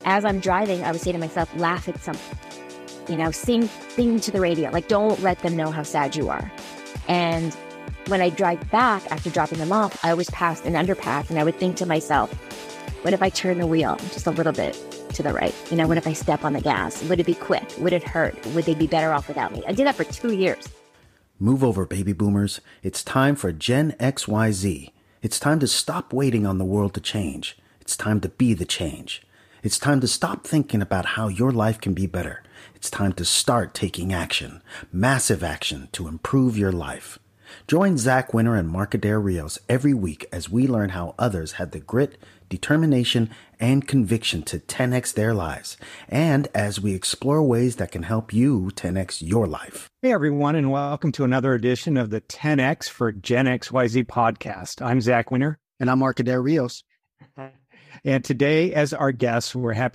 as I'm driving, I would say to myself, laugh at something, sing to the radio. Like, don't let them know how sad you are. And when I drive back after dropping them off, I always pass an underpass and I would think to myself, what if I turn the wheel just a little bit to the right? What if I step on the gas? Would it be quick? Would it hurt? Would they be better off without me? I did that for 2 years. Move over, baby boomers. It's time for Gen XYZ. It's time to stop waiting on the world to change. It's time to be the change. It's time to stop thinking about how your life can be better. It's time to start taking action, massive action to improve your life. Join Zach Winter and Mark Adair Rios every week as we learn how others had the grit, determination, and conviction to 10x their lives, and as we explore ways that can help you 10x your life. Hey, everyone, and welcome to another edition of the 10X for Gen XYZ podcast. I'm Zach Winter. And I'm Mark Adair Rios. And today, as our guests, we're happy